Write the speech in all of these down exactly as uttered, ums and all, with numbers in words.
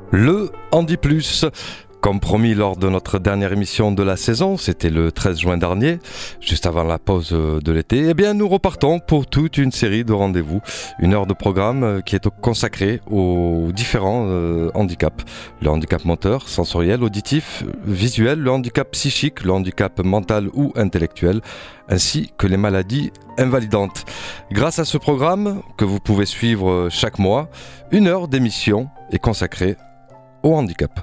Le Handi Plus. Comme promis lors de notre dernière émission de la saison, c'était le treize juin dernier, juste avant la pause de l'été, eh bien nous repartons pour toute une série de rendez-vous, une heure de programme qui est consacrée aux différents euh, handicaps. Le handicap moteur, sensoriel, auditif, visuel, le handicap psychique, le handicap mental ou intellectuel, ainsi que les maladies invalidantes. Grâce à ce programme, que vous pouvez suivre chaque mois, une heure d'émission est consacrée au handicap.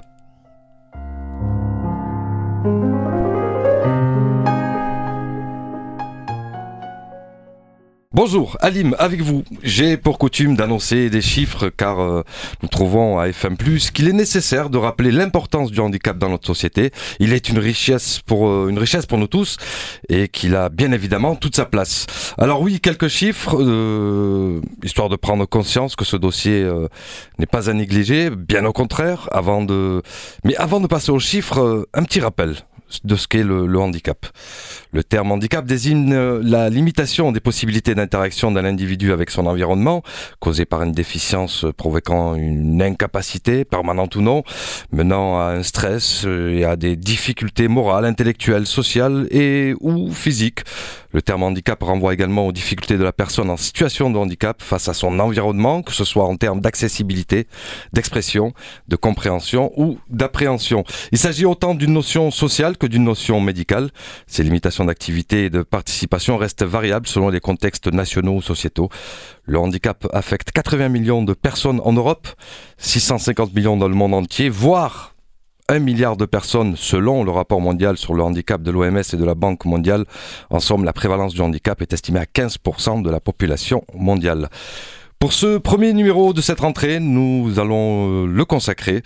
Bonjour, Halim, avec vous. J'ai pour coutume d'annoncer des chiffres car euh, nous trouvons à F M plus, qu'il est nécessaire de rappeler l'importance du handicap dans notre société. Il est une richesse pour, euh, une richesse pour nous tous et qu'il a bien évidemment toute sa place. Alors oui, quelques chiffres, euh, histoire de prendre conscience que ce dossier euh, n'est pas à négliger, bien au contraire. Avant de... Mais avant de passer aux chiffres, euh, un petit rappel de ce qu'est le, le handicap. Le terme handicap désigne la limitation des possibilités d'interaction d'un individu avec son environnement, causée par une déficience provoquant une incapacité, permanente ou non, menant à un stress et à des difficultés morales, intellectuelles, sociales et ou physiques. Le terme handicap renvoie également aux difficultés de la personne en situation de handicap face à son environnement, que ce soit en termes d'accessibilité, d'expression, de compréhension ou d'appréhension. Il s'agit autant d'une notion sociale que d'une notion médicale. Ces limitations d'activité et de participation restent variables selon les contextes nationaux ou sociétaux. Le handicap affecte quatre-vingts millions de personnes en Europe, six cent cinquante millions dans le monde entier, voire un milliard de personnes selon le rapport mondial sur le handicap de l'O M S et de la Banque mondiale. En somme, la prévalence du handicap est estimée à quinze pour cent de la population mondiale. Pour ce premier numéro de cette rentrée, nous allons le consacrer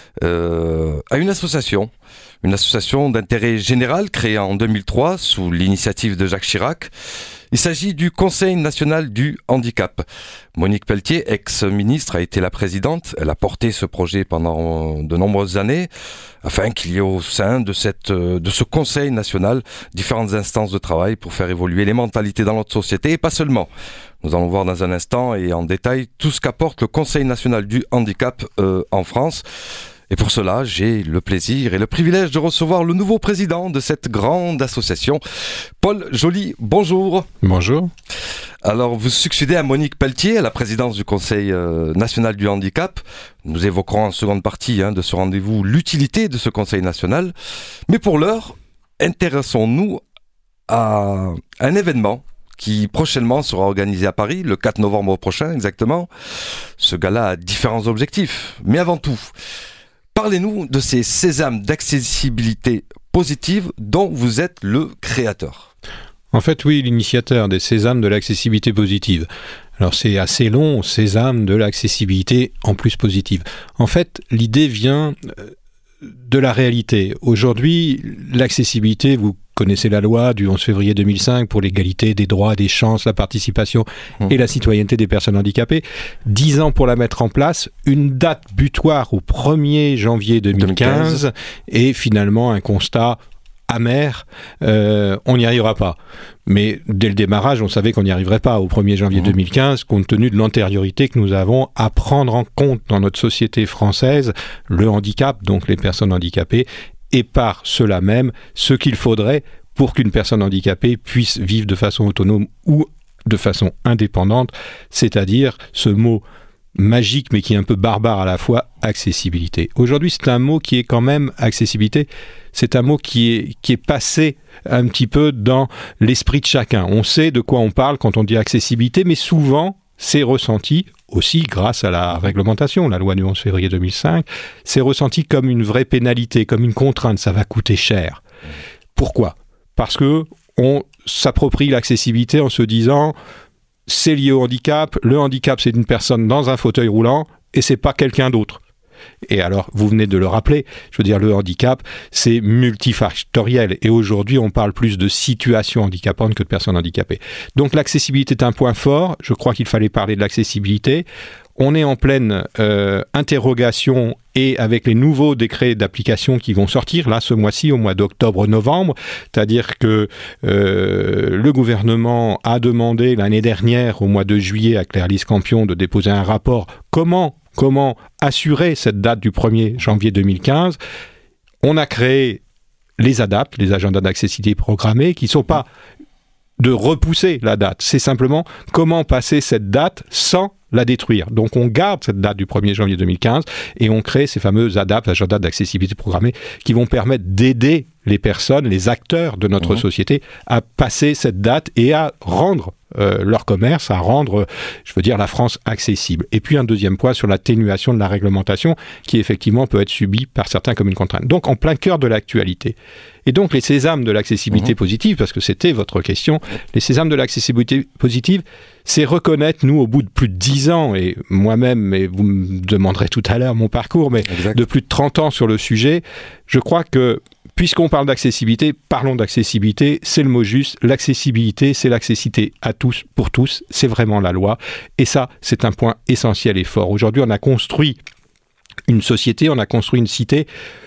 euh, à une association. Une association d'intérêt général créée en deux mille trois sous l'initiative de Jacques Chirac. Il s'agit du Conseil national du handicap. Monique Pelletier, ex-ministre, a été la présidente. Elle a porté ce projet pendant de nombreuses années afin qu'il y ait au sein de, cette, de ce Conseil national différentes instances de travail pour faire évoluer les mentalités dans notre société et pas seulement. Nous allons voir dans un instant et en détail tout ce qu'apporte le Conseil national du handicap euh, en France. Et pour cela, j'ai le plaisir et le privilège de recevoir le nouveau président de cette grande association, Paul Joly. Bonjour. Bonjour. Alors, vous succédez à Monique Pelletier à la présidence du Conseil euh, national du handicap. Nous évoquerons en seconde partie hein, de ce rendez-vous l'utilité de ce Conseil national. Mais pour l'heure, intéressons-nous à un événement qui prochainement sera organisé à Paris, le quatre novembre prochain exactement. Ce gala a différents objectifs. Mais avant tout, parlez-nous de ces sésames d'accessibilité positive dont vous êtes le créateur. En fait, oui, l'initiateur des sésames de l'accessibilité positive. Alors, c'est assez long, sésame de l'accessibilité en plus positive. En fait, l'idée vient de la réalité. Aujourd'hui, l'accessibilité, vous connaissez la loi du onze février deux mille cinq pour l'égalité des droits, des chances, la participation mmh. et la citoyenneté des personnes handicapées. Dix ans pour la mettre en place, une date butoir au premier janvier deux mille quinze, deux mille quinze. Et finalement un constat amer, euh, on n'y arrivera pas. Mais dès le démarrage, on savait qu'on n'y arriverait pas au premier janvier mmh. deux mille quinze, compte tenu de l'antériorité que nous avons à prendre en compte dans notre société française, le handicap, donc les personnes handicapées, et par cela même, ce qu'il faudrait pour qu'une personne handicapée puisse vivre de façon autonome ou de façon indépendante, c'est-à-dire ce mot magique mais qui est un peu barbare à la fois, accessibilité. Aujourd'hui, c'est un mot qui est quand même, accessibilité, c'est un mot qui est, qui est passé un petit peu dans l'esprit de chacun. On sait de quoi on parle quand on dit accessibilité, mais souvent, c'est ressenti aussi grâce à la réglementation, la loi du onze février deux mille cinq, c'est ressenti comme une vraie pénalité, comme une contrainte, ça va coûter cher. Pourquoi ? Parce que on s'approprie l'accessibilité en se disant c'est lié au handicap, le handicap c'est une personne dans un fauteuil roulant et c'est pas quelqu'un d'autre. Et alors, vous venez de le rappeler, je veux dire, le handicap, c'est multifactoriel. Et aujourd'hui, on parle plus de situations handicapantes que de personnes handicapées. Donc, l'accessibilité est un point fort. Je crois qu'il fallait parler de l'accessibilité. On est en pleine euh, interrogation et avec les nouveaux décrets d'application qui vont sortir, là, ce mois-ci, au mois d'octobre-novembre. C'est-à-dire que euh, le gouvernement a demandé l'année dernière, au mois de juillet, à Claire-Lise Campion, de déposer un rapport. Comment comment assurer cette date du premier janvier deux mille quinze, on a créé les A D A P, les agendas d'accessibilité programmés, qui ne sont pas de repousser la date, c'est simplement comment passer cette date sans la détruire. Donc on garde cette date du premier janvier deux mille quinze et on crée ces fameux A D A P, agendas d'accessibilité programmés, qui vont permettre d'aider les personnes, les acteurs de notre mmh. société à passer cette date et à rendre euh, leur commerce, à rendre, je veux dire, la France accessible. Et puis un deuxième point sur l'atténuation de la réglementation qui effectivement peut être subie par certains comme une contrainte. Donc en plein cœur de l'actualité. Et donc les sésames de l'accessibilité mmh. positive, parce que c'était votre question, les sésames de l'accessibilité positive, c'est reconnaître, nous, au bout de plus de dix ans, et moi-même, mais vous me demanderez tout à l'heure mon parcours, mais exact. De plus de trente ans sur le sujet, je crois que puisqu'on parle d'accessibilité, parlons d'accessibilité, c'est le mot juste. L'accessibilité, c'est l'accessibilité à tous, pour tous, c'est vraiment la loi. Et ça, c'est un point essentiel et fort. Aujourd'hui, on a construit une société, on a construit une cité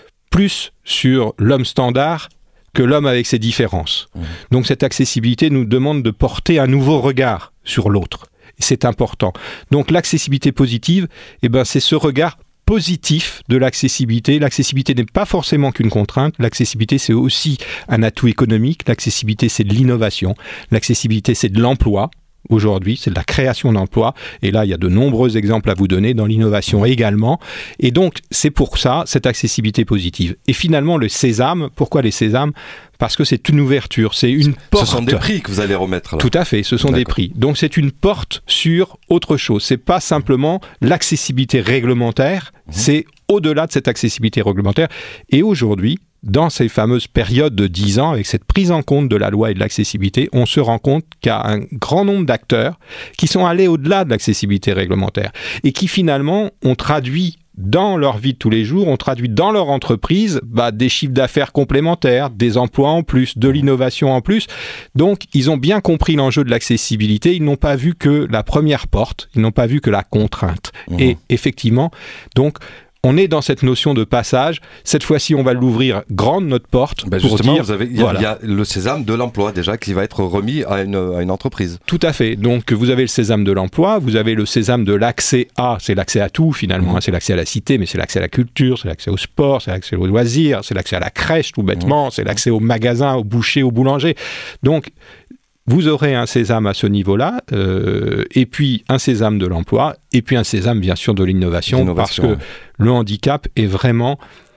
plus sur l'homme standard que l'homme avec ses différences. Mmh. Donc cette accessibilité nous demande de porter un nouveau regard sur l'autre. Et c'est important. Donc l'accessibilité positive, eh ben, c'est ce regard positif de l'accessibilité. L'accessibilité n'est pas forcément qu'une contrainte. L'accessibilité, c'est aussi un atout économique. L'accessibilité, c'est de l'innovation. L'accessibilité, c'est de l'emploi. Aujourd'hui, c'est de la création d'emplois. Et là, il y a de nombreux exemples à vous donner dans l'innovation également. Et donc, c'est pour ça, cette accessibilité positive. Et finalement, le sésame, pourquoi les sésames ? Parce que c'est une ouverture, c'est une porte. Ce sont des prix que vous allez remettre là. Tout à fait, ce sont D'accord. des prix. Donc, c'est une porte sur autre chose. C'est pas simplement l'accessibilité réglementaire, mmh. c'est au-delà de cette accessibilité réglementaire. Et aujourd'hui, dans ces fameuses périodes de dix ans, avec cette prise en compte de la loi et de l'accessibilité, on se rend compte qu'il y a un grand nombre d'acteurs qui sont allés au-delà de l'accessibilité réglementaire et qui finalement ont traduit dans leur vie de tous les jours, ont traduit dans leur entreprise bah, des chiffres d'affaires complémentaires, des emplois en plus, de l'innovation en plus. Donc, ils ont bien compris l'enjeu de l'accessibilité. Ils n'ont pas vu que la première porte, ils n'ont pas vu que la contrainte. Mmh. Et effectivement, donc, on est dans cette notion de passage. Cette fois-ci, on va l'ouvrir grande, notre porte. Ben pour justement, dire, vous avez, il, y a, voilà. il y a le sésame de l'emploi déjà qui va être remis à une, à une entreprise. Tout à fait. Donc, vous avez le sésame de l'emploi, vous avez le sésame de l'accès à, c'est l'accès à tout finalement, mmh. hein, c'est l'accès à la cité, mais c'est l'accès à la culture, c'est l'accès au sport, c'est l'accès aux loisirs, c'est l'accès à la crèche tout bêtement, mmh. c'est l'accès au magasin, au boucher, au boulanger. Donc, vous aurez un sésame à ce niveau-là, euh, et puis un sésame de l'emploi, et puis un sésame, bien sûr, de l'innovation, l'innovation parce que le handicap est vraiment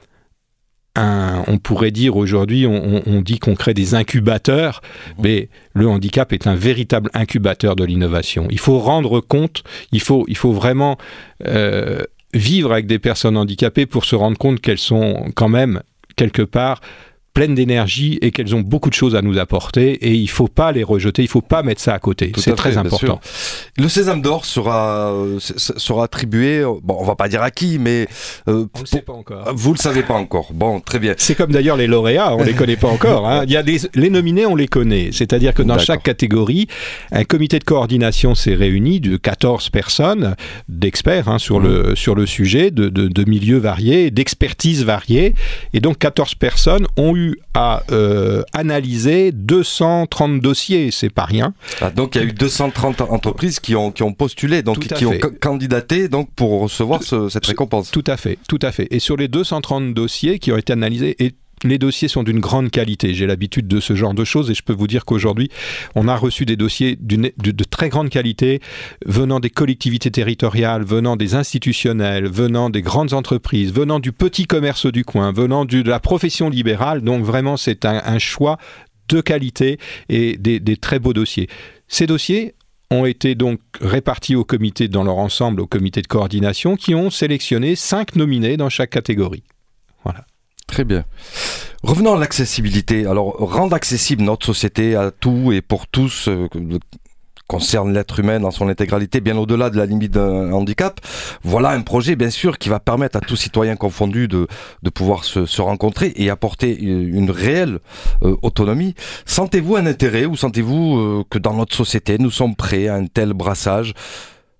un... On pourrait dire aujourd'hui, on, on dit qu'on crée des incubateurs, mmh. mais le handicap est un véritable incubateur de l'innovation. Il faut rendre compte, il faut, il faut vraiment euh, vivre avec des personnes handicapées pour se rendre compte qu'elles sont quand même, quelque part, pleines d'énergie et qu'elles ont beaucoup de choses à nous apporter et il ne faut pas les rejeter, il ne faut pas mettre ça à côté. Tout c'est à très fait, important. Le Sésame d'Or sera, euh, sera attribué, bon, on ne va pas dire à qui, mais... Euh, on ne le sait pas encore. Vous ne le savez pas encore. Bon, très bien. C'est comme d'ailleurs les lauréats, on ne les connaît pas encore. Hein. Il y a des, les nominés, on les connaît. C'est-à-dire que dans D'accord. chaque catégorie, un comité de coordination s'est réuni de quatorze personnes, d'experts hein, sur, mmh. le, sur le sujet, de, de, de milieux variés, d'expertises variées. Et donc quatorze personnes ont eu à euh, analyser deux cent trente dossiers, c'est pas rien. Ah, donc il y a eu deux cent trente entreprises qui ont, qui ont postulé, donc qui fait. ont c- candidaté donc, pour recevoir ce, cette récompense. Tout à fait, tout à fait. Et sur les deux cent trente dossiers qui ont été analysés, et les dossiers sont d'une grande qualité. J'ai l'habitude de ce genre de choses et je peux vous dire qu'aujourd'hui, on a reçu des dossiers d'une, de, de très grande qualité venant des collectivités territoriales, venant des institutionnels, venant des grandes entreprises, venant du petit commerce du coin, venant du, de la profession libérale. Donc vraiment, c'est un, un choix de qualité et des, des très beaux dossiers. Ces dossiers ont été donc répartis au comité dans leur ensemble, au comité de coordination, qui ont sélectionné cinq nominés dans chaque catégorie. Voilà. Très bien. Revenons à l'accessibilité. Alors, rendre accessible notre société à tout et pour tous euh, concerne l'être humain dans son intégralité, bien au-delà de la limite d'un handicap. Voilà un projet, bien sûr, qui va permettre à tous citoyens confondus de, de pouvoir se, se rencontrer et apporter une réelle euh, autonomie. Sentez-vous un intérêt ou sentez-vous euh, que dans notre société, nous sommes prêts à un tel brassage ?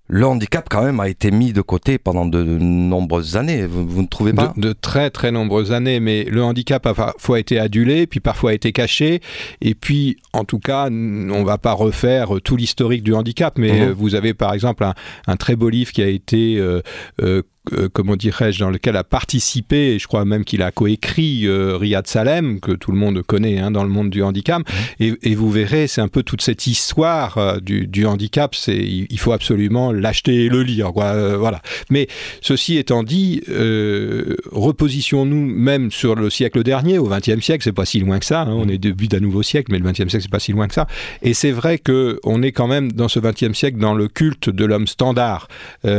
le handicap quand même a été mis de côté pendant de nombreuses années, vous, vous ne trouvez pas ? de, de très très nombreuses années, mais le handicap a parfois été adulé, puis parfois a été caché, et puis en tout cas, on ne va pas refaire tout l'historique du handicap, mais mmh. vous avez par exemple un, un très beau livre qui a été... Euh, euh, Euh, comment dirais-je, dans lequel a participé, et je crois même qu'il a coécrit euh, Riyad Salem, que tout le monde connaît hein, dans le monde du handicap, mmh. et, et vous verrez, c'est un peu toute cette histoire euh, du, du handicap, c'est, il faut absolument l'acheter et le lire, quoi, euh, voilà. Mais ceci étant dit, euh, repositionnons-nous même sur le siècle dernier, au vingtième siècle, c'est pas si loin que ça, hein, on est début d'un nouveau siècle, mais le vingtième siècle, c'est pas si loin que ça, et c'est vrai qu'on est quand même dans ce vingtième siècle dans le culte de l'homme standard,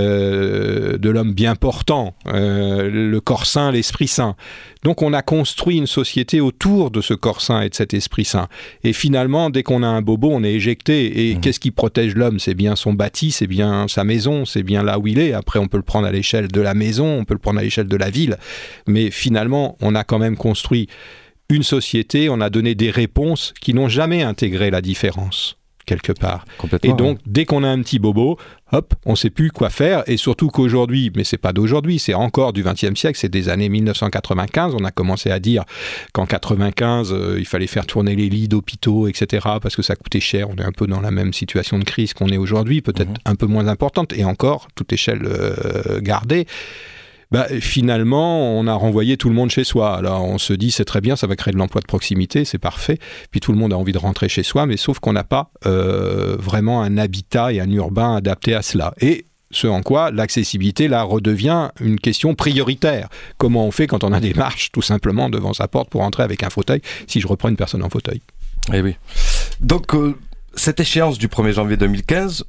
euh, de l'homme bien important, euh, le corps sain, l'esprit sain. Donc on a construit une société autour de ce corps sain et de cet esprit sain. Et finalement, dès qu'on a un bobo, on est éjecté. Et mmh. qu'est-ce qui protège l'homme ? C'est bien son bâti, c'est bien sa maison, c'est bien là où il est. Après, on peut le prendre à l'échelle de la maison, on peut le prendre à l'échelle de la ville. Mais finalement, on a quand même construit une société, on a donné des réponses qui n'ont jamais intégré la différence, quelque part. Et donc, dès qu'on a un petit bobo, hop, on ne sait plus quoi faire, et surtout qu'aujourd'hui, mais c'est pas d'aujourd'hui, c'est encore du vingtième siècle, c'est des années mille neuf cent quatre-vingt-quinze, on a commencé à dire qu'en quatre-vingt-quinze, euh, il fallait faire tourner les lits d'hôpitaux, et cetera, parce que ça coûtait cher, on est un peu dans la même situation de crise qu'on est aujourd'hui, peut-être mmh. un peu moins importante, et encore, toute échelle euh, gardée. Bah, finalement, on a renvoyé tout le monde chez soi. Alors, on se dit, c'est très bien, ça va créer de l'emploi de proximité, c'est parfait. Puis tout le monde a envie de rentrer chez soi, mais sauf qu'on n'a pas euh, vraiment un habitat et un urbain adapté à cela. Et ce en quoi l'accessibilité, là, redevient une question prioritaire. Comment on fait quand on a des marches, tout simplement, devant sa porte pour entrer avec un fauteuil, si je reprends une personne en fauteuil ? Eh oui. Donc, euh, cette échéance du premier janvier deux mille quinze,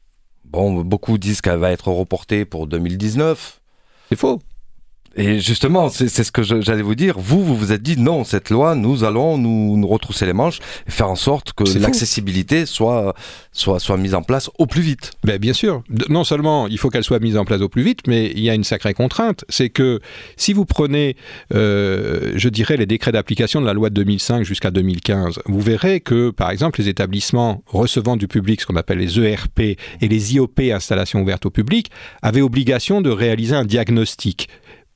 bon, beaucoup disent qu'elle va être reportée pour deux mille dix-neuf. C'est faux. Et justement, c'est, c'est ce que je, j'allais vous dire. Vous, vous vous êtes dit, non, cette loi, nous allons nous, nous retrousser les manches et faire en sorte que c'est l'accessibilité soit, soit, soit mise en place au plus vite. Ben, bien sûr. Non seulement il faut qu'elle soit mise en place au plus vite, mais il y a une sacrée contrainte. C'est que si vous prenez, euh, je dirais, les décrets d'application de la loi de deux mille cinq jusqu'à deux mille quinze, vous verrez que, par exemple, les établissements recevant du public, ce qu'on appelle les E R P et les I O P, installations ouvertes au public, avaient obligation de réaliser un diagnostic.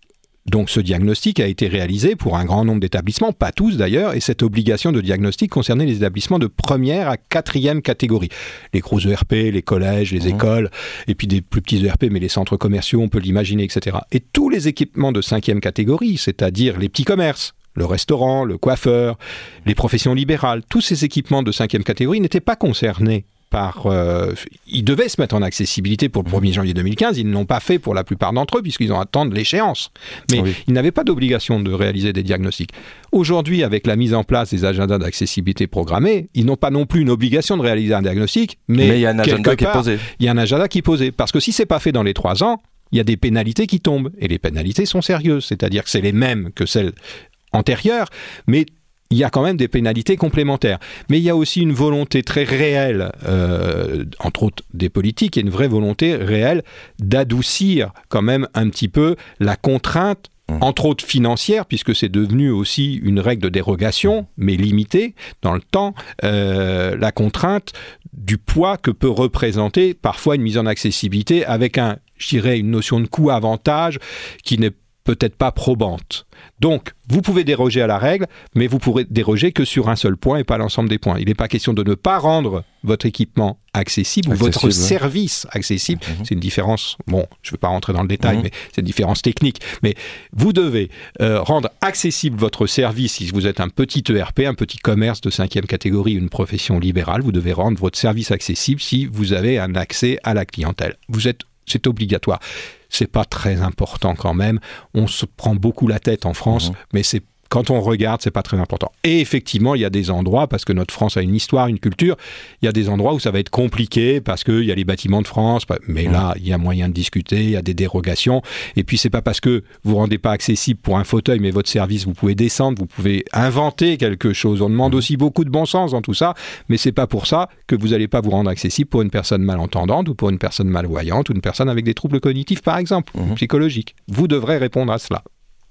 Donc ce diagnostic a été réalisé pour un grand nombre d'établissements, pas tous d'ailleurs, et cette obligation de diagnostic concernait les établissements de première à quatrième catégorie. Les gros E R P, les collèges, les mmh. écoles, et puis des plus petits E R P, mais les centres commerciaux, on peut l'imaginer, et cetera. Et tous les équipements de cinquième catégorie, c'est-à-dire les petits commerces, le restaurant, le coiffeur, les professions libérales, tous ces équipements de cinquième catégorie n'étaient pas concernés par, euh, ils devaient se mettre en accessibilité pour le premier janvier deux mille quinze, ils ne l'ont pas fait pour la plupart d'entre eux puisqu'ils ont attendu l'échéance. Mais oui. ils n'avaient pas d'obligation de réaliser des diagnostics. Aujourd'hui, avec la mise en place des agendas d'accessibilité programmés, ils n'ont pas non plus une obligation de réaliser un diagnostic, mais, mais il y a un agenda qui est posé. Il y a un agenda qui est posé. Parce que si c'est pas fait dans les trois ans, il y a des pénalités qui tombent. Et les pénalités sont sérieuses. C'est-à-dire que c'est les mêmes que celles antérieures, mais il y a quand même des pénalités complémentaires. Mais il y a aussi une volonté très réelle, euh, entre autres des politiques, il y a une vraie volonté réelle d'adoucir quand même un petit peu la contrainte, entre autres financière, puisque c'est devenu aussi une règle de dérogation, mais limitée dans le temps, euh, la contrainte du poids que peut représenter parfois une mise en accessibilité avec un, je dirais, une notion de coût-avantage qui n'est peut-être pas probante. Donc, vous pouvez déroger à la règle, mais vous pourrez déroger que sur un seul point et pas l'ensemble des points. Il n'est pas question de ne pas rendre votre équipement accessible, accessible ou votre ouais. service accessible. Mmh. C'est une différence, bon, je ne vais pas rentrer dans le détail, mmh. mais c'est une différence technique. Mais vous devez euh, rendre accessible votre service si vous êtes un petit E R P, un petit commerce de cinquième catégorie, une profession libérale. Vous devez rendre votre service accessible si vous avez un accès à la clientèle. Vous êtes, c'est obligatoire. C'est pas très important quand même. On se prend beaucoup la tête en France, mmh. mais c'est, quand on regarde, c'est pas très important. Et effectivement, il y a des endroits, parce que notre France a une histoire, une culture, il y a des endroits où ça va être compliqué, parce qu'il y a les bâtiments de France, mais mmh. là, il y a moyen de discuter, il y a des dérogations. Et puis, c'est pas parce que vous ne rendez pas accessible pour un fauteuil, mais votre service, vous pouvez descendre, vous pouvez inventer quelque chose. On demande mmh. aussi beaucoup de bon sens dans tout ça, mais c'est pas pour ça que vous n'allez pas vous rendre accessible pour une personne malentendante, ou pour une personne malvoyante, ou une personne avec des troubles cognitifs, par exemple, mmh. psychologiques. Vous devrez répondre à cela.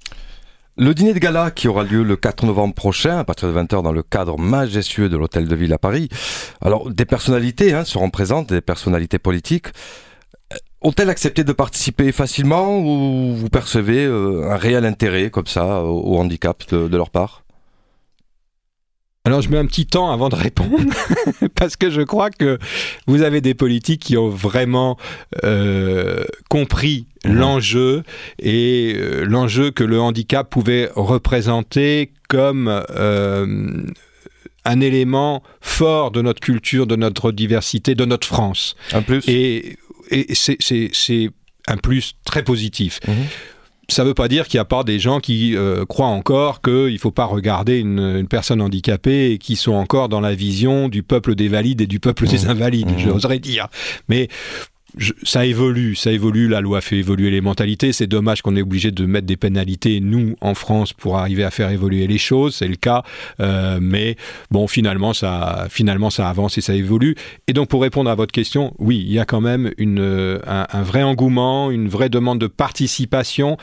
Le dîner de gala qui aura lieu le quatre novembre prochain, à partir de vingt heures dans le cadre majestueux de l'Hôtel de Ville à Paris. Alors, des personnalités hein, seront présentes, des personnalités politiques. ont-elles accepté de participer facilement ou vous percevez euh, un réel intérêt comme ça au, au handicap de, de leur part ? Alors je mets un petit temps avant de répondre parce que je crois que vous avez des politiques qui ont vraiment euh, compris mmh. l'enjeu et euh, l'enjeu que le handicap pouvait représenter comme euh, un élément fort de notre culture, de notre diversité, de notre France. Un plus. Et, et c'est, c'est, c'est un plus très positif. Mmh. Ça ne veut pas dire qu'il n'y a pas des gens qui euh, croient encore qu'il ne faut pas regarder une, une personne handicapée et qui sont encore dans la vision du peuple des valides et du peuple mmh. des invalides, mmh. j'oserais dire. Mais je, ça évolue, ça évolue, la loi fait évoluer les mentalités. C'est dommage qu'on est obligé de mettre des pénalités, nous, en France, pour arriver à faire évoluer les choses, c'est le cas. Euh, mais bon, finalement ça, finalement, ça avance et ça évolue. Et donc, pour répondre à votre question, oui, il y a quand même une, un, un vrai engouement, une vraie demande de participation.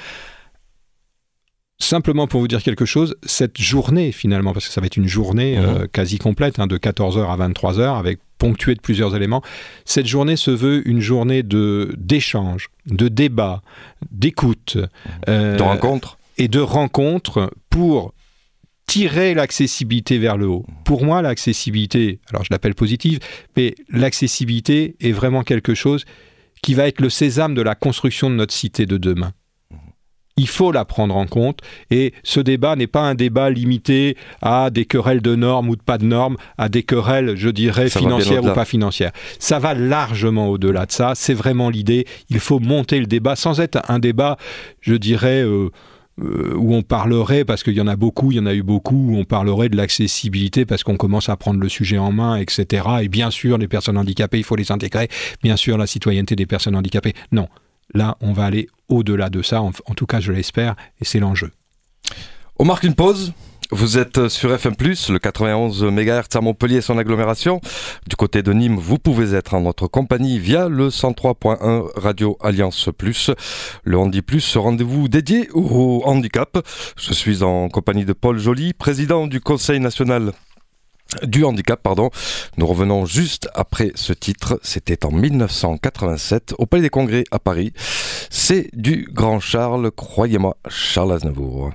Simplement pour vous dire quelque chose, cette journée finalement, parce que ça va être une journée mmh. euh, quasi complète, hein, de quatorze heures à vingt-trois heures, avec ponctuée de plusieurs éléments, cette journée se veut une journée de, d'échange, de débat, d'écoute. Euh, de rencontres. Et de rencontres pour tirer l'accessibilité vers le haut. Pour moi, l'accessibilité, alors je l'appelle positive, mais l'accessibilité est vraiment quelque chose qui va être le sésame de la construction de notre cité de demain. Il faut la prendre en compte et ce débat n'est pas un débat limité à des querelles de normes ou de pas de normes, à des querelles, je dirais, ça financières ou pas financières. Ça va largement au-delà de ça, c'est vraiment l'idée. Il faut monter le débat sans être un débat, je dirais, euh, euh, où on parlerait, parce qu'il y en a beaucoup, il y en a eu beaucoup, où on parlerait de l'accessibilité parce qu'on commence à prendre le sujet en main, et cetera. Et bien sûr, les personnes handicapées, il faut les intégrer. Bien sûr, la citoyenneté des personnes handicapées. Non. Là, on va aller au-delà de ça, en, en tout cas je l'espère, et c'est l'enjeu. On marque une pause, vous êtes sur F M plus, le quatre-vingt-onze mégahertz à Montpellier et son agglomération. Du côté de Nîmes, vous pouvez être en notre compagnie via le cent trois point un Radio Alliance Plus. Le Handi Plus, ce rendez-vous dédié au handicap. Je suis en compagnie de Paul Joly, président du Conseil national du handicap, pardon. Nous revenons juste après ce titre. C'était en mille neuf cent quatre-vingt-sept au Palais des Congrès à Paris. C'est du Grand Charles, croyez-moi, Charles Aznavour.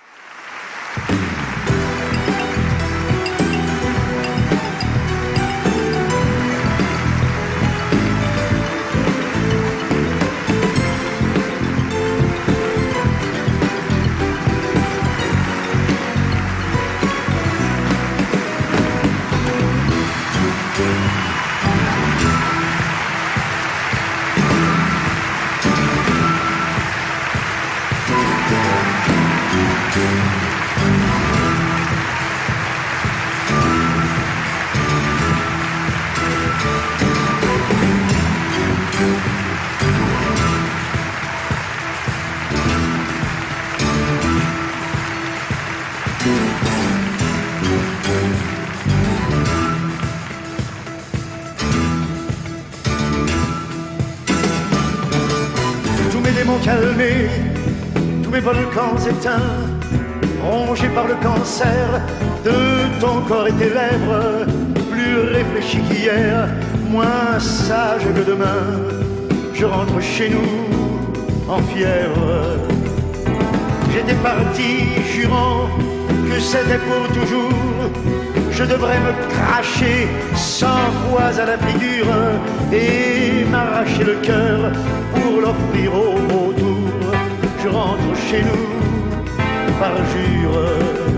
Calmés, tous mes volcans éteints, rongés par le cancer de ton corps et tes lèvres, plus réfléchi qu'hier, moins sage que demain, je rentre chez nous en fièvre. J'étais parti jurant que c'était pour toujours, je devrais me cracher cent fois à la figure et m'arracher le cœur pour l'offrir au retour. Je rentre chez nous par jure.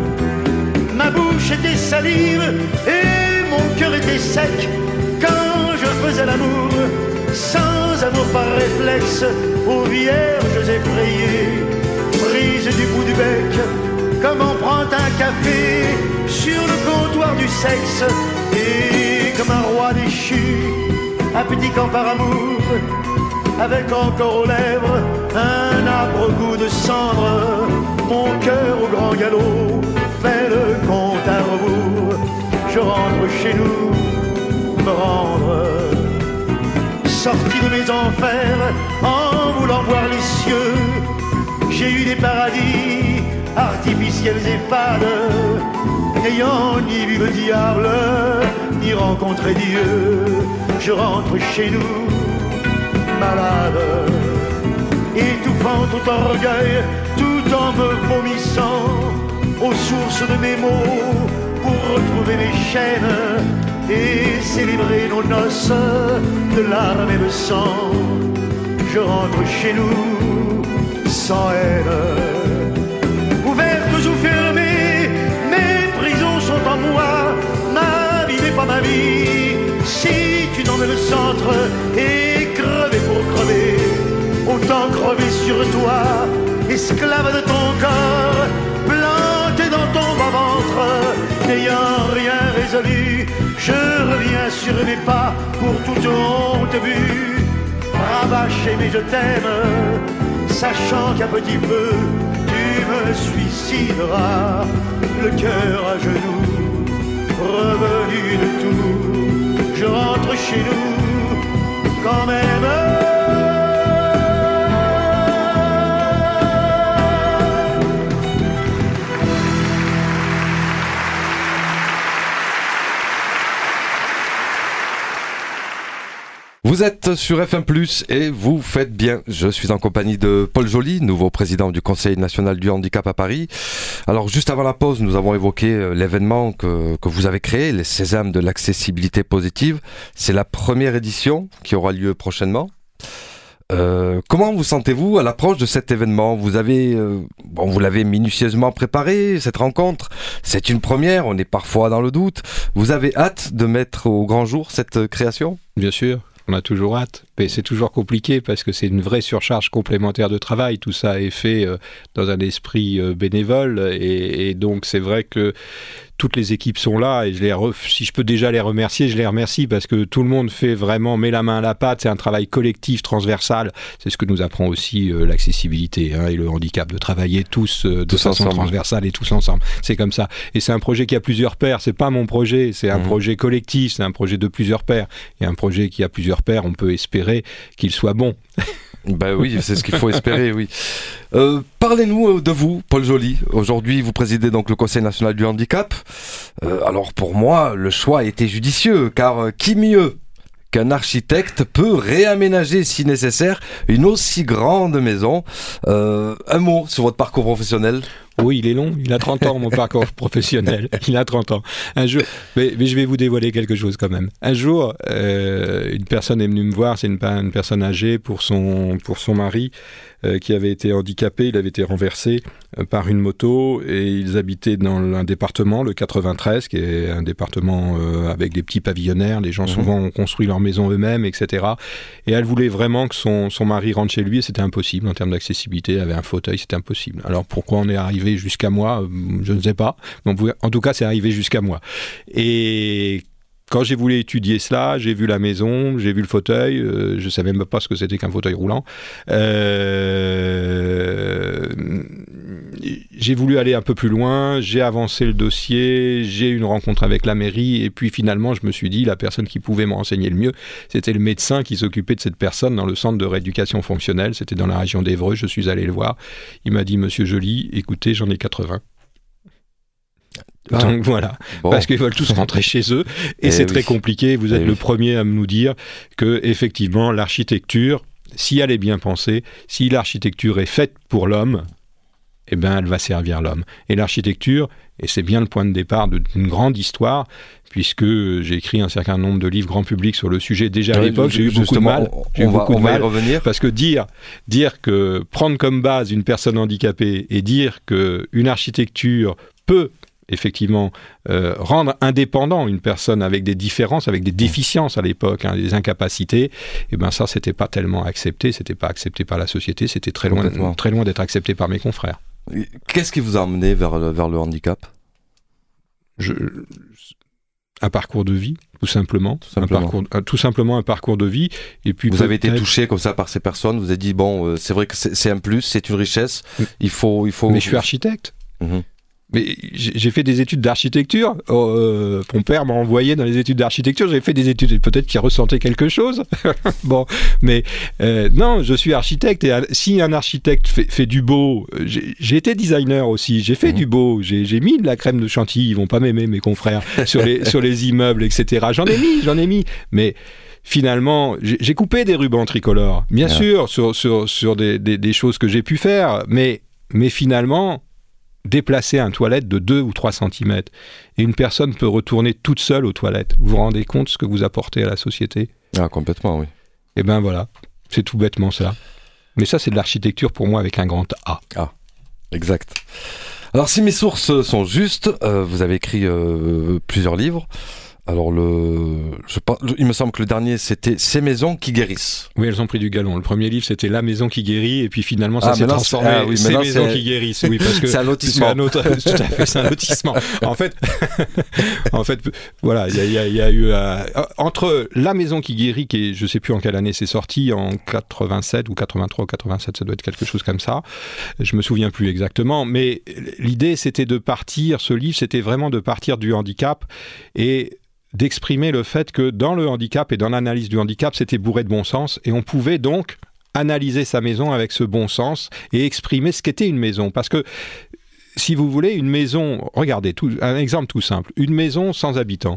Ma bouche était salive et mon cœur était sec quand je faisais l'amour, sans amour par réflexe, aux vierges effrayées, prises du bout du bec, comme on prend un café sur le comptoir du sexe, et comme un roi déchu, abdiquant par amour, avec encore aux lèvres un âpre goût de cendre, mon cœur au grand galop fait le compte à rebours. Je rentre chez nous me rendre, sorti de mes enfers en voulant voir les cieux. J'ai eu des paradis artificiels et fades, n'ayant ni vu le diable, ni rencontré Dieu. Je rentre chez nous malade, étouffant tout orgueil, tout en me vomissant aux sources de mes maux pour retrouver mes chaînes et célébrer nos noces de larmes et de sang. Je rentre chez nous sans haine. Ouvertes ou fermées, mes prisons sont en moi. Ma vie n'est pas ma vie si tu n'en es le centre. Et crever pour crever, autant crever sur toi, esclave de ton corps, planté dans ton bas-ventre. N'ayant rien résolu, je reviens sur mes pas pour toute honte vue. Rabâché mais je t'aime, sachant qu'à petit peu tu me suicideras. Le cœur à genoux, revenu de tout, je rentre chez nous quand même. Vous êtes sur F un plus, et vous faites bien. Je suis en compagnie de Paul Joly, nouveau président du Conseil national du handicap à Paris. Alors juste avant la pause, nous avons évoqué l'événement que, que vous avez créé, les Sésames de l'accessibilité positive. C'est la première édition qui aura lieu prochainement. Euh, comment vous sentez-vous à l'approche de cet événement ? Vous avez, euh, bon, vous l'avez minutieusement préparé, cette rencontre. C'est une première, on est parfois dans le doute. Vous avez hâte de mettre au grand jour cette création ? Bien sûr. On a toujours hâte, mais c'est toujours compliqué parce que c'est une vraie surcharge complémentaire de travail. Tout ça est fait euh, dans un esprit euh, bénévole et, et donc c'est vrai que toutes les équipes sont là et je les re... si je peux déjà les remercier, je les remercie parce que tout le monde fait vraiment, met la main à la pâte. C'est un travail collectif, transversal. C'est ce que nous apprend aussi euh, l'accessibilité hein, et le handicap, de travailler tous euh, de tous façon ensemble. transversale et tous ensemble. C'est comme ça. Et c'est un projet qui a plusieurs pairs. C'est pas mon projet, c'est un mmh. projet collectif, c'est un projet de plusieurs pairs. Et un projet qui a plusieurs pairs, on peut espérer qu'il soit bon. Ben oui, c'est ce qu'il faut espérer, oui. Euh, parlez-nous de vous, Paul Joly. Aujourd'hui, vous présidez donc le Conseil national du handicap. Euh, alors pour moi, le choix a été judicieux, car euh, qui mieux qu'un architecte peut réaménager, si nécessaire, une aussi grande maison. Euh, un mot sur votre parcours professionnel. Oui, il est long. Il a trente ans, mon parcours professionnel. Il a trente ans. Un jour, mais, mais je vais vous dévoiler quelque chose quand même. Un jour, euh, une personne est venue me voir. C'est une, une personne âgée pour son, pour son mari euh, qui avait été handicapé. Il avait été renversé euh, par une moto et ils habitaient dans un département, le quatre-vingt-treize, qui est un département euh, avec des petits pavillonnaires. Les gens, mmh. souvent, ont construit leur maison eux-mêmes, et cetera. Et elle voulait vraiment que son, son mari rentre chez lui et c'était impossible en termes d'accessibilité. Elle avait un fauteuil, c'était impossible. Alors pourquoi on est arrivé jusqu'à moi, je ne sais pas. En tout cas, c'est arrivé jusqu'à moi. Et quand j'ai voulu étudier cela, j'ai vu la maison, j'ai vu le fauteuil, euh, je ne savais même pas ce que c'était qu'un fauteuil roulant. Euh, j'ai voulu aller un peu plus loin, j'ai avancé le dossier, j'ai eu une rencontre avec la mairie, et puis finalement, je me suis dit, la personne qui pouvait me renseigner le mieux, c'était le médecin qui s'occupait de cette personne dans le centre de rééducation fonctionnelle, c'était dans la région d'Évreux, je suis allé le voir. Il m'a dit, Monsieur Joly, écoutez, j'en ai quatre-vingts. Donc voilà, bon. Parce qu'ils veulent tous rentrer chez eux et, et c'est oui. très compliqué. Vous êtes et le oui. premier à nous dire que effectivement l'architecture, si elle est bien pensée, si l'architecture est faite pour l'homme, eh ben elle va servir l'homme. Et l'architecture, et c'est bien le point de départ d'une grande histoire, puisque j'ai écrit un certain nombre de livres grand public sur le sujet déjà à oui, l'époque, j'ai eu beaucoup de mal. J'ai eu va, beaucoup de mal revenir. Parce que dire, dire que prendre comme base une personne handicapée et dire qu'une architecture peut effectivement euh, rendre indépendant une personne avec des différences, avec des déficiences à l'époque, hein, des incapacités, et ben ça c'était pas tellement accepté, c'était pas accepté par la société, c'était très loin, très loin d'être accepté par mes confrères. Qu'est-ce qui vous a amené vers le, vers le handicap ? Je, un parcours de vie, tout simplement, tout simplement. Un parcours, un, tout simplement un parcours de vie. Et puis vous avez été touché comme ça par ces personnes, vous avez dit bon, euh, c'est vrai que c'est, c'est un plus, c'est une richesse, il faut, il faut. Mais je suis architecte. Mmh. Mais j'ai fait des études d'architecture. Euh, mon père m'a envoyé dans les études d'architecture. J'ai fait des études, peut-être qu'il ressentait quelque chose. Bon, mais euh, non, je suis architecte. Et si un architecte fait, fait du beau, j'ai été designer aussi. J'ai fait mmh. du beau. J'ai mis de la crème de chantilly. Ils vont pas m'aimer, mes confrères, sur les sur les immeubles, et cetera. J'en ai mis, j'en ai mis. Mais finalement, j'ai, j'ai coupé des rubans tricolores, bien yeah. sûr, sur, sur, sur des, des, des choses que j'ai pu faire, mais, mais finalement, déplacer un toilette de deux ou trois centimètres, et une personne peut retourner toute seule aux toilettes. Vous vous rendez compte ce que vous apportez à la société ? Ah, complètement, oui. Eh bien voilà, c'est tout bêtement ça. Mais ça, c'est de l'architecture pour moi avec un grand A. Ah, exact. Alors, si mes sources sont justes, euh, vous avez écrit euh, plusieurs livres. Alors, le, je pense, il me semble que le dernier, c'était « Ces maisons qui guérissent ». Oui, elles ont pris du galon. Le premier livre, c'était « La maison qui guérit », et puis finalement, ça ah, s'est transformé « ah, oui, Ces maisons qui guérissent ». Oui, parce que c'est un lotissement. C'est un autre, tout à fait, c'est un lotissement. En fait, en fait, voilà, il y, y, y a eu euh, entre « La maison qui guérit », qui est, je ne sais plus en quelle année c'est sorti, en quatre-vingt-sept ou quatre-vingt-trois ou quatre-vingt-sept, ça doit être quelque chose comme ça. Je me souviens plus exactement, mais l'idée, c'était de partir. Ce livre, c'était vraiment de partir du handicap et d'exprimer le fait que dans le handicap et dans l'analyse du handicap, c'était bourré de bon sens, et on pouvait donc analyser sa maison avec ce bon sens et exprimer ce qu'était une maison. Parce que, si vous voulez, une maison, regardez, tout, un exemple tout simple, une maison sans habitants,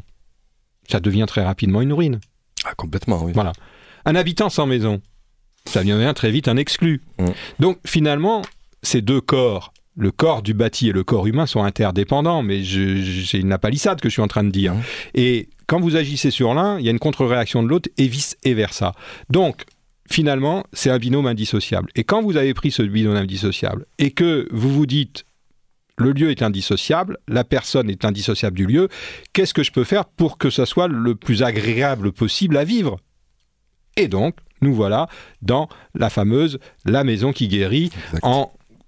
ça devient très rapidement une ruine. Ah, complètement, oui. Voilà. Un habitant sans maison, ça devient très vite un exclu. Mmh. Donc, finalement, ces deux corps, le corps du bâti et le corps humain sont interdépendants, mais je, je, c'est une lapalissade que je suis en train de dire. Mmh. Et quand vous agissez sur l'un, il y a une contre-réaction de l'autre, et vice et versa. Donc, finalement, c'est un binôme indissociable. Et quand vous avez pris ce binôme indissociable, et que vous vous dites, le lieu est indissociable, la personne est indissociable du lieu, qu'est-ce que je peux faire pour que ça soit le plus agréable possible à vivre ? Et donc, nous voilà dans la fameuse « La maison qui guérit » en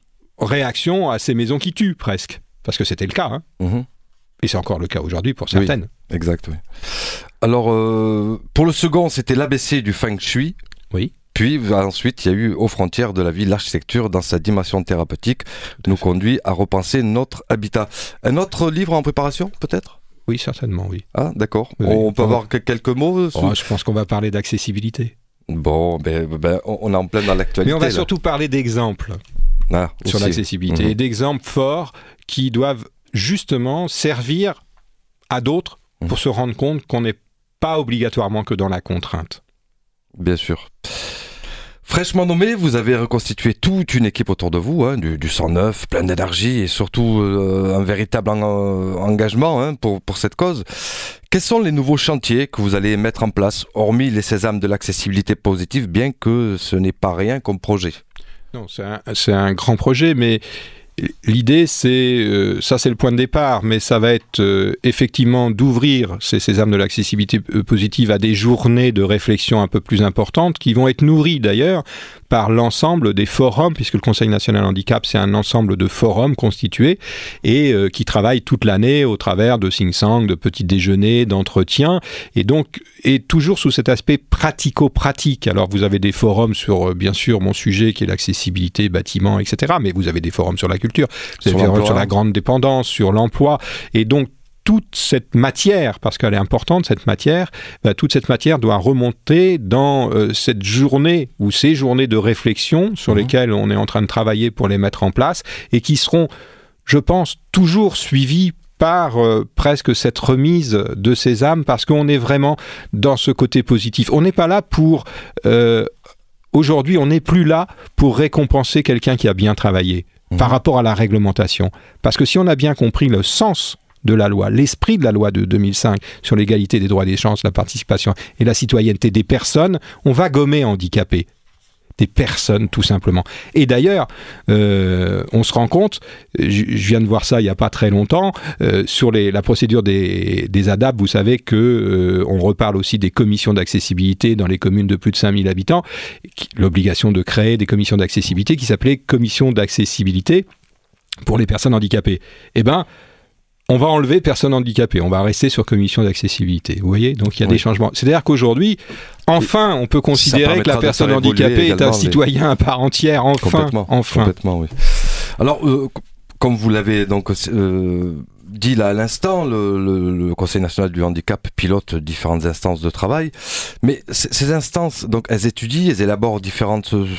réaction à ces maisons qui tuent, presque. Parce que c'était le cas. Hein. Mmh. Et c'est encore le cas aujourd'hui pour certaines. Oui, exact, oui. Alors, euh, pour le second, c'était l'A B C du Feng Shui. Oui. Puis, ensuite, il y a eu Aux frontières de la vie, l'architecture, dans sa dimension thérapeutique, nous conduit à repenser notre habitat. Un autre livre en préparation, peut-être ? Oui, certainement, oui. Ah, d'accord. Oui, on oui. peut avoir quelques mots sous... oh, Je pense qu'on va parler d'accessibilité. Bon, ben, ben, on est en plein dans l'actualité. Mais on va là. surtout parler d'exemples ah, sur aussi. l'accessibilité. Mmh. Et d'exemples forts qui doivent justement servir à d'autres mmh. pour se rendre compte qu'on n'est pas obligatoirement que dans la contrainte. Bien sûr. Fraîchement nommé, vous avez reconstitué toute une équipe autour de vous, hein, du, du sang neuf, plein d'énergie et surtout euh, un véritable en, euh, engagement hein, pour, pour cette cause. Quels sont les nouveaux chantiers que vous allez mettre en place, hormis les sésames de l'accessibilité positive, bien que ce n'est pas rien comme projet ? Non, c'est un, c'est un grand projet, mais l'idée, c'est, euh, ça c'est le point de départ, mais ça va être euh, effectivement d'ouvrir ces sésames de l'accessibilité positive à des journées de réflexion un peu plus importantes, qui vont être nourries d'ailleurs par l'ensemble des forums, puisque le Conseil national handicap, c'est un ensemble de forums constitués et euh, qui travaillent toute l'année au travers de think-tanks, de petits déjeuners, d'entretiens, et donc, et toujours sous cet aspect pratico-pratique. Alors, vous avez des forums sur, euh, bien sûr, mon sujet qui est l'accessibilité, bâtiments, et cetera, mais vous avez des forums sur la culture, vous avez des forums sur la grande dépendance, sur l'emploi, et donc, toute cette matière, parce qu'elle est importante, cette matière, bah, toute cette matière doit remonter dans euh, cette journée ou ces journées de réflexion sur mmh. lesquelles on est en train de travailler pour les mettre en place et qui seront, je pense, toujours suivies par euh, presque cette remise de sésame parce qu'on est vraiment dans ce côté positif. On n'est pas là pour... Euh, aujourd'hui, on n'est plus là pour récompenser quelqu'un qui a bien travaillé mmh. par rapport à la réglementation. Parce que si on a bien compris le sens de la loi, l'esprit de la loi de deux mille cinq sur l'égalité des droits des chances, la participation et la citoyenneté des personnes, on va gommer handicapés. Des personnes, tout simplement. Et d'ailleurs, euh, on se rend compte, je, je viens de voir ça il n'y a pas très longtemps, euh, sur les, la procédure des, des A D A P, vous savez qu'on euh, reparle aussi des commissions d'accessibilité dans les communes de plus de cinq mille habitants, qui, l'obligation de créer des commissions d'accessibilité qui s'appelaient commissions d'accessibilité pour les personnes handicapées. Eh bien, on va enlever personnes handicapées, on va rester sur commission d'accessibilité. Vous voyez, donc il y a oui. des changements. C'est-à-dire qu'aujourd'hui, enfin, on peut considérer que la personne handicapée est un citoyen les... à part entière. Enfin, complètement, enfin. Complètement, oui. Alors, euh, comme vous l'avez donc euh, dit là à l'instant, le, le, le Conseil national du handicap pilote différentes instances de travail, mais c- ces instances, donc, elles étudient, elles élaborent différentes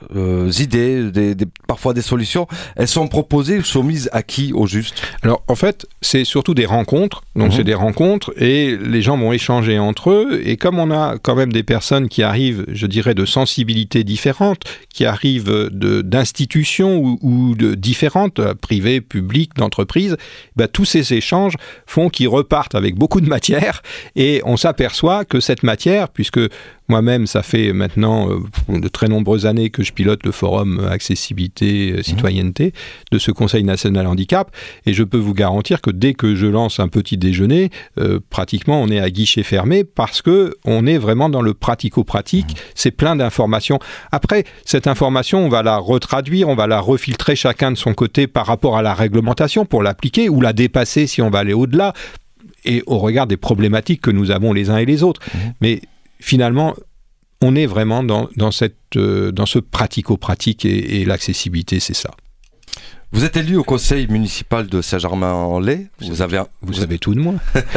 euh, idées, des, des, parfois des solutions, elles sont proposées, soumises à qui au juste? Alors en fait, c'est surtout des rencontres. Donc mmh. c'est des rencontres et les gens vont échanger entre eux. Et comme on a quand même des personnes qui arrivent, je dirais, de sensibilités différentes, qui arrivent de, d'institutions ou, ou de différentes, privées, publiques, d'entreprises, bah, tous ces échanges font qu'ils repartent avec beaucoup de matière et on s'aperçoit que cette matière, puisque moi-même, ça fait maintenant euh, de très nombreuses années que je pilote le forum Accessibilité euh, Citoyenneté de ce Conseil national handicap et je peux vous garantir que dès que je lance un petit déjeuner, euh, pratiquement on est à guichet fermé parce que on est vraiment dans le pratico-pratique, c'est plein d'informations. Après, cette information, on va la retraduire, on va la refiltrer chacun de son côté par rapport à la réglementation pour l'appliquer ou la dépasser si on va aller au-delà et au regard des problématiques que nous avons les uns et les autres. Mmh. Mais finalement, on est vraiment dans, dans, cette, euh, dans ce pratico-pratique et, et l'accessibilité, c'est ça. Vous êtes élu au conseil municipal de Saint-Germain-en-Laye. Vous, vous, avez, un, vous, vous savez tout de moi.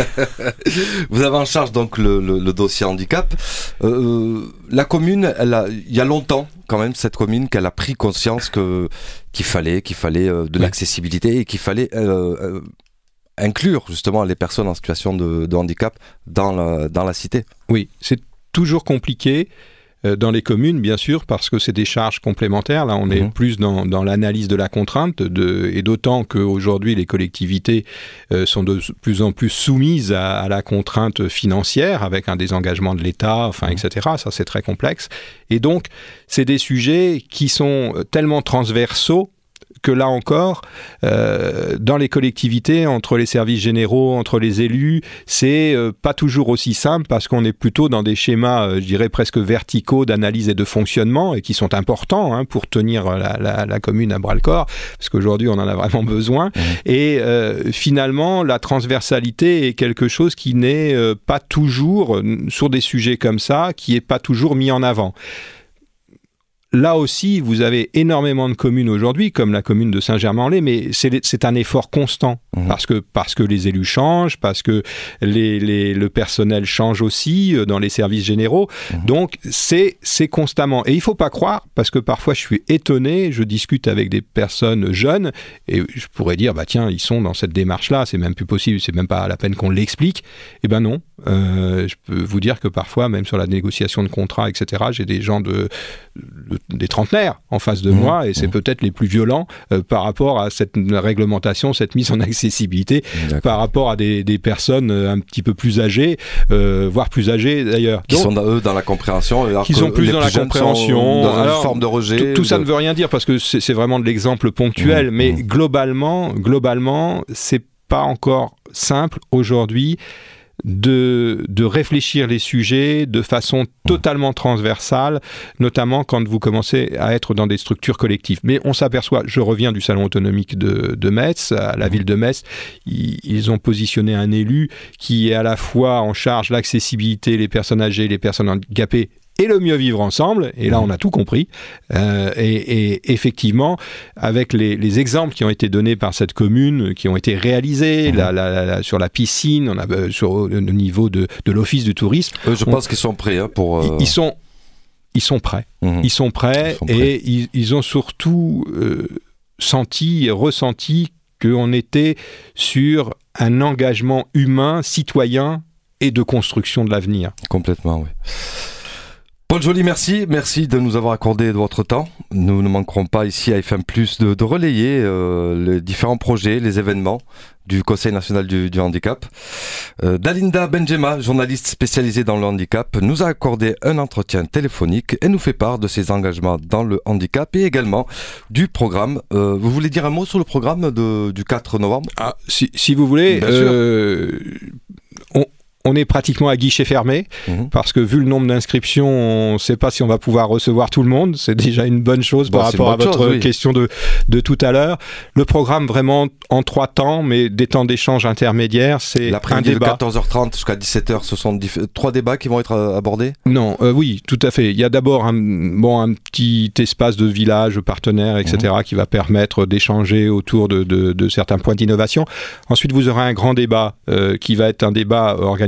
Vous avez en charge donc le, le, le dossier handicap. Euh, la commune, elle a, il y a longtemps quand même, cette commune, qu'elle a pris conscience que, qu'il fallait, qu'il fallait euh, de oui. l'accessibilité et qu'il fallait euh, euh, inclure justement les personnes en situation de, de handicap dans la, dans la cité. Oui, c'est toujours compliqué euh, dans les communes, bien sûr, parce que c'est des charges complémentaires. Là, on mmh. est plus dans, dans l'analyse de la contrainte, de, et d'autant qu'aujourd'hui, les collectivités euh, sont de plus en plus soumises à, à la contrainte financière, avec un désengagement de l'État, enfin, mmh. et cetera. Ça, c'est très complexe. Et donc, c'est des sujets qui sont tellement transversaux que là encore, euh, dans les collectivités, entre les services généraux, entre les élus, c'est euh, pas toujours aussi simple parce qu'on est plutôt dans des schémas, euh, je dirais presque verticaux d'analyse et de fonctionnement et qui sont importants hein, pour tenir la, la, la commune à bras-le-corps, parce qu'aujourd'hui on en a vraiment besoin. Mmh. Et euh, finalement, la transversalité est quelque chose qui n'est euh, pas toujours, sur des sujets comme ça, qui est pas toujours mis en avant. Là aussi, vous avez énormément de communes aujourd'hui, comme la commune de Saint-Germain-en-Laye, mais c'est, c'est un effort constant, mmh. parce que, parce que les élus changent, parce que les, les, le personnel change aussi dans les services généraux. Mmh. Donc, c'est, c'est constamment. Et il ne faut pas croire, parce que parfois je suis étonné, je discute avec des personnes jeunes, et je pourrais dire, bah tiens, ils sont dans cette démarche-là, c'est même plus possible, c'est même pas la peine qu'on l'explique. Eh ben non. Euh, je peux vous dire que parfois, même sur la négociation de contrats, et cetera, j'ai des gens de, de des trentenaires en face de mmh, moi et c'est mmh. peut-être les plus violents euh, par rapport à cette réglementation, cette mise en accessibilité, D'accord. par rapport à des, des personnes un petit peu plus âgées, euh, voire plus âgées d'ailleurs. Qui Donc, sont eux dans la compréhension, alors qui sont plus dans plus la compréhension, dans alors, une forme de rejet. Tout, tout de... ça ne veut rien dire parce que c'est, c'est vraiment de l'exemple ponctuel, mmh, mais mmh. globalement, globalement, c'est pas encore simple aujourd'hui. De, de réfléchir les sujets de façon totalement transversale, notamment quand vous commencez à être dans des structures collectives. Mais on s'aperçoit, je reviens du salon autonomique de, de Metz, à la ville de Metz, ils, ils ont positionné un élu qui est à la fois en charge l'accessibilité, les personnes âgées, les personnes handicapées, et le mieux vivre ensemble, et là on a tout compris, euh, et, et effectivement, avec les, les exemples qui ont été donnés par cette commune, qui ont été réalisés, mmh. la, la, la, sur la piscine, on a, euh, sur le niveau de, de l'office du tourisme. Euh, je on, pense qu'ils sont prêts hein, pour... Euh... Ils, ils, sont, ils sont prêts, mmh. ils sont prêts, ils sont prêts. Et ils, ils ont surtout euh, senti, ressenti qu'on était sur un engagement humain, citoyen, et de construction de l'avenir. Complètement, oui. Paul Joly, merci. Merci de nous avoir accordé de votre temps. Nous ne manquerons pas ici à F M plus de, de relayer euh, les différents projets, les événements du Conseil national du, du handicap. Euh, Dalinda Benjema, journaliste spécialisée dans le handicap, nous a accordé un entretien téléphonique et nous fait part de ses engagements dans le handicap et également du programme. Euh, vous voulez dire un mot sur le programme de, du quatre novembre ? Ah, si, si vous voulez, euh, on, on est pratiquement à guichet fermé, mmh. parce que vu le nombre d'inscriptions, on ne sait pas si on va pouvoir recevoir tout le monde. C'est déjà une bonne chose bon, par rapport à votre chose, oui. question de, de tout à l'heure. Le programme vraiment en trois temps, mais des temps d'échange intermédiaires, c'est un débat. De quatorze heures trente jusqu'à dix-sept heures, ce sont diff- trois débats qui vont être abordés ? Non, euh, oui, tout à fait. Il y a d'abord un, bon, un petit espace de village partenaire, et cetera, mmh. qui va permettre d'échanger autour de, de, de certains points d'innovation. Ensuite, vous aurez un grand débat euh, qui va être un débat organisé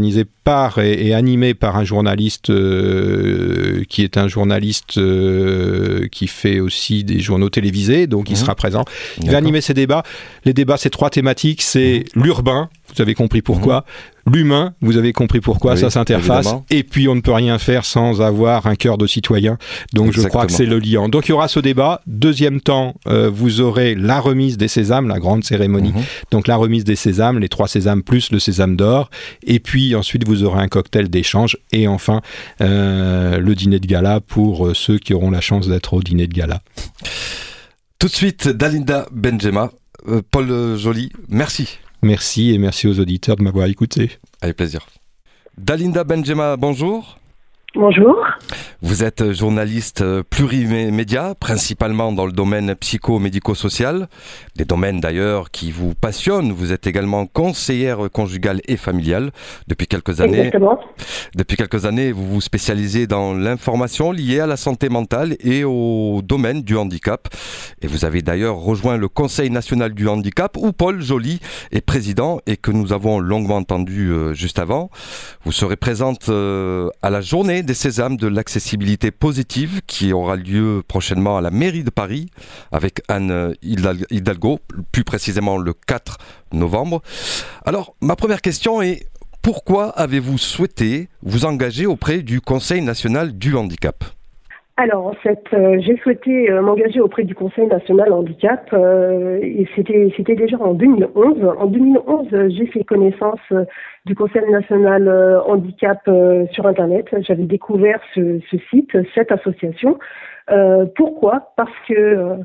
organisé par et, et animé par un journaliste euh, qui est un journaliste euh, qui fait aussi des journaux télévisés, donc mmh. il sera présent. Il D'accord. va animer ces débats. Les débats, c'est trois thématiques, c'est mmh. l'urbain, vous avez compris pourquoi, mmh. l'humain, vous avez compris pourquoi, oui, ça s'interface, évidemment. Et puis on ne peut rien faire sans avoir un cœur de citoyen, donc Exactement. Je crois que c'est le liant. Donc il y aura ce débat. Deuxième temps, euh, vous aurez la remise des sésames, la grande cérémonie, mmh. donc la remise des sésames, les trois sésames plus le sésame d'or, et puis ensuite vous aurez un cocktail d'échange, et enfin euh, le dîner de gala pour ceux qui auront la chance d'être au dîner de gala. Tout de suite, Dalinda Benjema, euh, Paul Joly, merci. Merci et merci aux auditeurs de m'avoir écouté. Avec plaisir. Dalinda Benjema, bonjour. Bonjour. Vous êtes journaliste plurimédia, principalement dans le domaine psycho-médico-social, des domaines d'ailleurs qui vous passionnent. Vous êtes également conseillère conjugale et familiale depuis quelques années. Exactement. Depuis quelques années, vous vous spécialisez dans l'information liée à la santé mentale et au domaine du handicap. Et vous avez d'ailleurs rejoint le Conseil national du handicap où Paul Joly est président et que nous avons longuement entendu euh, juste avant. Vous serez présente euh, à la journée des sésames de l'accessibilité positive qui aura lieu prochainement à la mairie de Paris avec Anne Hidalgo, plus précisément le quatre novembre. Alors, ma première question est, pourquoi avez-vous souhaité vous engager auprès du Conseil national du handicap ? Alors, en fait, euh, j'ai souhaité euh, m'engager auprès du Conseil national handicap euh, et c'était c'était déjà en deux mille onze. En deux mille onze, euh, j'ai fait connaissance euh, du Conseil national euh, handicap euh, sur Internet. J'avais découvert ce, ce site, cette association. Euh, pourquoi ? Parce que euh,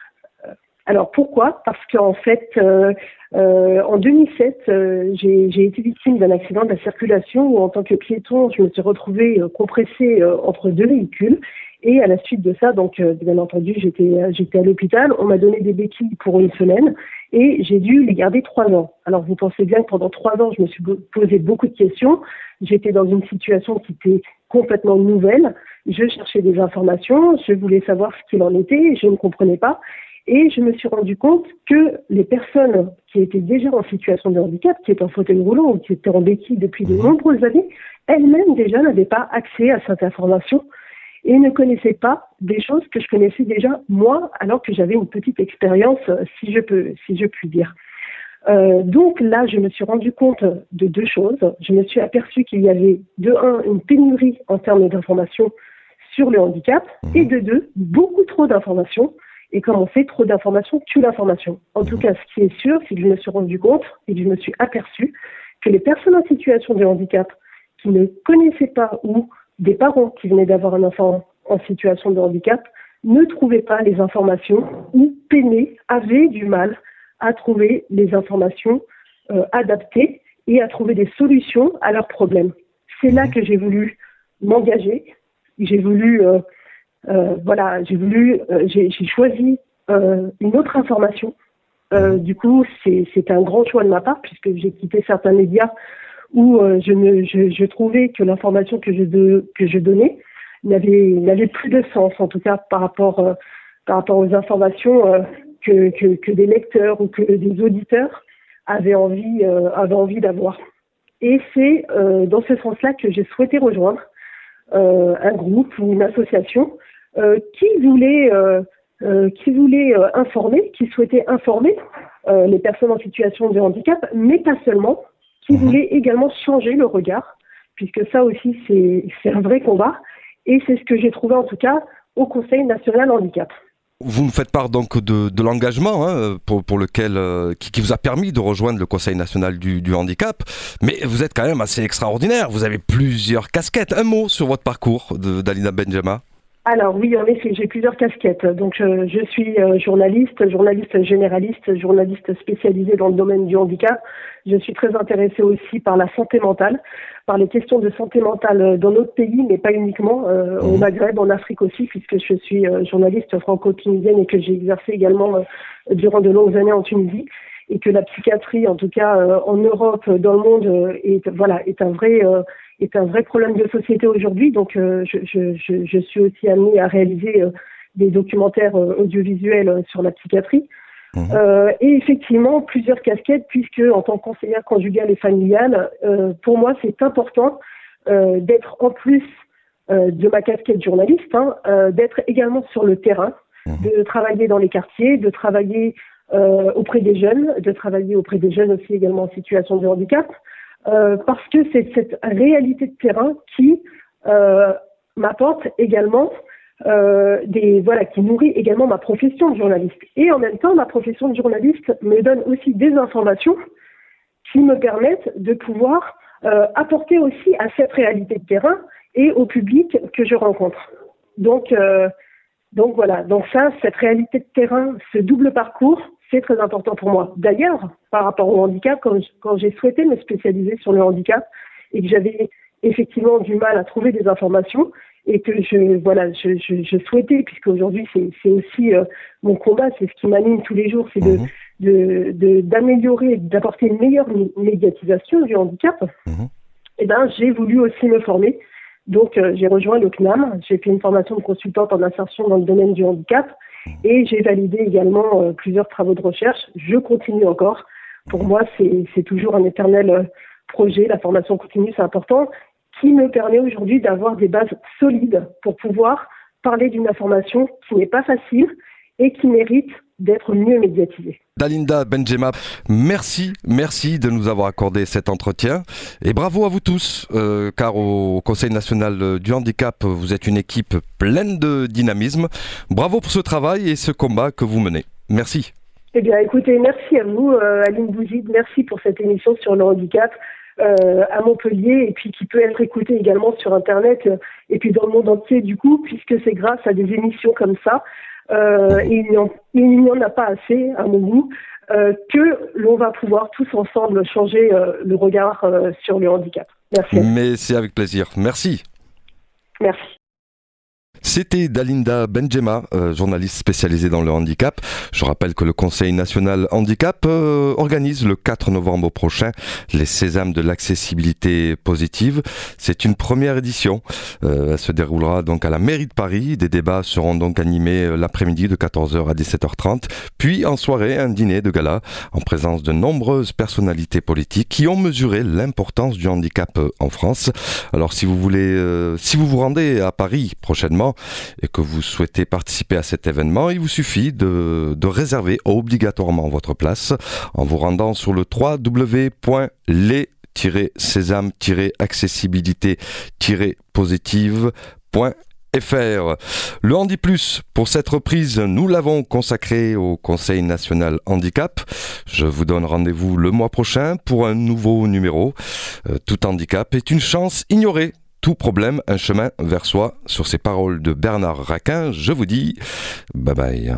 alors pourquoi ? Parce qu'en fait, euh, euh, en deux mille sept, euh, j'ai, j'ai été victime d'un accident de la circulation où, en tant que piéton, je me suis retrouvée euh, compressée euh, entre deux véhicules. Et à la suite de ça, donc euh, bien entendu, j'étais j'étais à l'hôpital. On m'a donné des béquilles pour une semaine et j'ai dû les garder trois ans. Alors vous pensez bien que pendant trois ans, je me suis posé beaucoup de questions. J'étais dans une situation qui était complètement nouvelle. Je cherchais des informations, je voulais savoir ce qu'il en était, je ne comprenais pas. Et je me suis rendu compte que les personnes qui étaient déjà en situation de handicap, qui étaient en fauteuil roulant ou qui étaient en béquille depuis de nombreuses années, elles-mêmes déjà n'avaient pas accès à cette information et ne connaissaient pas des choses que je connaissais déjà moi, alors que j'avais une petite expérience, si je peux, si je puis dire. Euh, donc là, je me suis rendu compte de deux choses. Je me suis aperçu qu'il y avait de un, une pénurie en termes d'informations sur le handicap, et de deux, beaucoup trop d'informations. Et comme on fait trop d'informations, tue l'information. En tout cas, ce qui est sûr, c'est que je me suis rendu compte et que je me suis aperçu que les personnes en situation de handicap qui ne connaissaient pas ou des parents qui venaient d'avoir un enfant en situation de handicap ne trouvaient pas les informations ou peinaient, avaient du mal à trouver les informations euh, adaptées et à trouver des solutions à leurs problèmes. C'est là que j'ai voulu m'engager. J'ai voulu, euh, euh, voilà, j'ai voulu, euh, j'ai, j'ai choisi euh, une autre information. Euh, du coup, c'est, c'est un grand choix de ma part puisque j'ai quitté certains médias où euh, je, ne, je, je trouvais que l'information que je, de, que je donnais n'avait, n'avait plus de sens, en tout cas par rapport, euh, par rapport aux informations euh, que, que, que des lecteurs ou que des auditeurs avaient envie, euh, avaient envie d'avoir. Et c'est euh, dans ce sens-là que j'ai souhaité rejoindre euh, un groupe ou une association euh, qui voulait, euh, euh, qui voulait euh, informer, qui souhaitait informer euh, les personnes en situation de handicap, mais pas seulement, qui voulait également changer le regard, puisque ça aussi c'est, c'est un vrai combat, et c'est ce que j'ai trouvé en tout cas au Conseil national handicap. Vous nous faites part donc de, de l'engagement hein, pour, pour lequel, euh, qui, qui vous a permis de rejoindre le Conseil national du, du handicap, mais vous êtes quand même assez extraordinaire, vous avez plusieurs casquettes. Un mot sur votre parcours de Dalinda Benjema. Alors oui, en effet, j'ai plusieurs casquettes. Donc je, je suis euh, journaliste, journaliste généraliste, journaliste spécialisé dans le domaine du handicap. Je suis très intéressée aussi par la santé mentale, par les questions de santé mentale dans notre pays, mais pas uniquement, euh, mmh. au Maghreb, en Afrique aussi, puisque je suis euh, journaliste franco-tunisienne et que j'ai exercé également euh, durant de longues années en Tunisie, et que la psychiatrie, en tout cas euh, en Europe, dans le monde, euh, est voilà est un vrai euh, est un vrai problème de société aujourd'hui. Donc euh, je, je, je, je suis aussi amenée à réaliser euh, des documentaires euh, audiovisuels euh, sur la psychiatrie. Mmh. Euh, et effectivement, plusieurs casquettes, puisque en tant que conseillère conjugale et familiale, euh, pour moi, c'est important euh, d'être en plus euh, de ma casquette journaliste, hein, euh, d'être également sur le terrain, mmh. de travailler dans les quartiers, de travailler euh, auprès des jeunes, de travailler auprès des jeunes aussi également en situation de handicap, euh, parce que c'est cette réalité de terrain qui euh, m'apporte également Euh, des voilà qui nourrit également ma profession de journaliste. Et en même temps, ma profession de journaliste me donne aussi des informations qui me permettent de pouvoir euh, apporter aussi à cette réalité de terrain et au public que je rencontre. Donc euh, donc voilà, donc ça, cette réalité de terrain, ce double parcours, c'est très important pour moi. D'ailleurs, par rapport au handicap, quand, quand j'ai souhaité me spécialiser sur le handicap et que j'avais effectivement du mal à trouver des informations, et que je voilà je, je, je souhaitais, puisque aujourd'hui c'est, c'est aussi euh, mon combat, c'est ce qui m'anime tous les jours, c'est de, mmh. de, de d'améliorer, d'apporter une meilleure médiatisation du handicap. Mmh. Et ben j'ai voulu aussi me former, donc euh, j'ai rejoint le C N A M, j'ai fait une formation de consultante en insertion dans le domaine du handicap et j'ai validé également euh, plusieurs travaux de recherche. Je continue encore. Pour moi, c'est c'est toujours un éternel euh, projet. La formation continue, c'est important, qui me permet aujourd'hui d'avoir des bases solides pour pouvoir parler d'une information qui n'est pas facile et qui mérite d'être mieux médiatisée. Dalinda Benjema, merci, merci de nous avoir accordé cet entretien et bravo à vous tous, euh, car au Conseil national du handicap, vous êtes une équipe pleine de dynamisme. Bravo pour ce travail et ce combat que vous menez. Merci. Eh bien, écoutez, merci à vous, euh, Aline Bouzid, merci pour cette émission sur le handicap. Euh, à Montpellier, et puis qui peut être écouté également sur Internet euh, et puis dans le monde entier du coup, puisque c'est grâce à des émissions comme ça, euh, et il n'y, en, il n'y en a pas assez à mon goût, euh, que l'on va pouvoir tous ensemble changer euh, le regard euh, sur le handicap. Merci. Mais c'est avec plaisir. Merci. Merci. C'était Dalinda Benjema, euh, journaliste spécialisée dans le handicap. Je rappelle que le Conseil national handicap euh, organise le quatre novembre prochain les Sésames de l'accessibilité positive. C'est une première édition. Euh, elle se déroulera donc à la mairie de Paris. Des débats seront donc animés l'après-midi de quatorze heures à dix-sept heures trente. Puis en soirée, un dîner de gala en présence de nombreuses personnalités politiques qui ont mesuré l'importance du handicap en France. Alors si vous voulez, euh, si vous vous rendez à Paris prochainement, et que vous souhaitez participer à cet événement, il vous suffit de, de réserver obligatoirement votre place en vous rendant sur le w w w point les tiret sésame tiret accessibilité tiret positive point f r. Le Handi Plus, pour cette reprise, nous l'avons consacré au Conseil national handicap. Je vous donne rendez-vous le mois prochain pour un nouveau numéro. Euh, tout handicap est une chance ignorée. Tout problème, un chemin vers soi. Sur ces paroles de Bernard Raquin, je vous dis bye bye.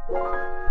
Thank you.